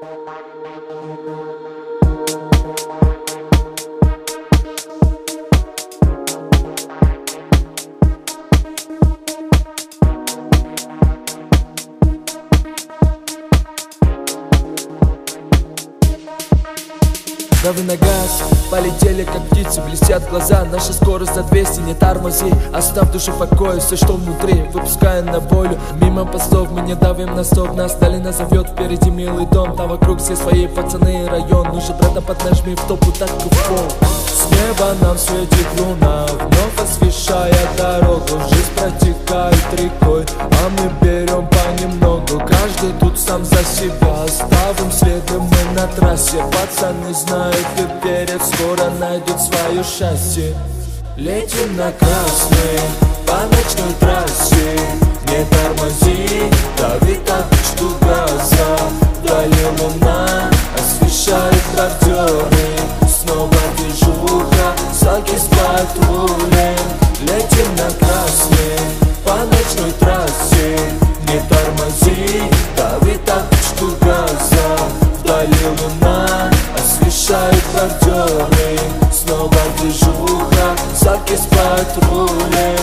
Дави на газ, полетели как птицы, блестят глаза. Наша скорость за 200, не тормози. Оставь душу в покое, все что внутри, выпуская на волю. Мимо постов мы не давим на стоп. Нас Сталина зовет, впереди милый дом. Там вокруг все свои пацаны и район. Ну же, брата, поднажми в топу, так и в пол. С неба нам светит луна, вновь освещая дорогу. Жизнь протекает рекой, а мы берем понемногу. Каждый тут сам за себя, оставим следы мы на трассе. Пацаны знают и верят, скоро найдут свое счастье. Летим на красный, по ночной трассе. Не тормози, дави тапочку газа. Вдали луна освещает бордюры. Снова движуха, салки с патрулем. Летим на красный, по ночной трассе. Не тормози, дави тапочку газа. Вдали луна освещает бордюры. Снова движуха, салки с патрулем.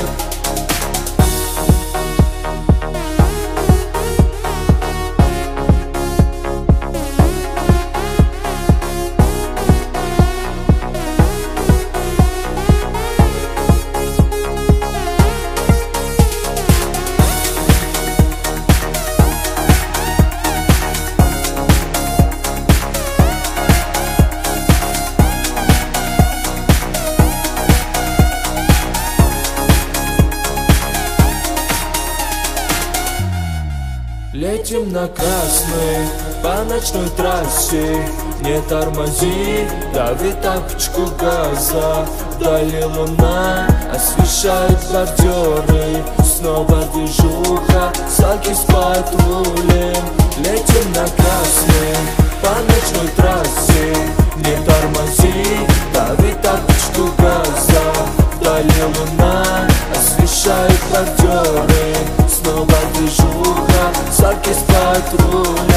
Летим на красный, по ночной трассе. Не тормози, дави тапочку газа. Вдали луна освещает бордюры. Снова движуха, салки с патрулем. Летим на красный, по ночной трассе. Не тормози, дави тапочку газа. Вдали луна освещает бордюры. Снова движуха, салки с патрулем.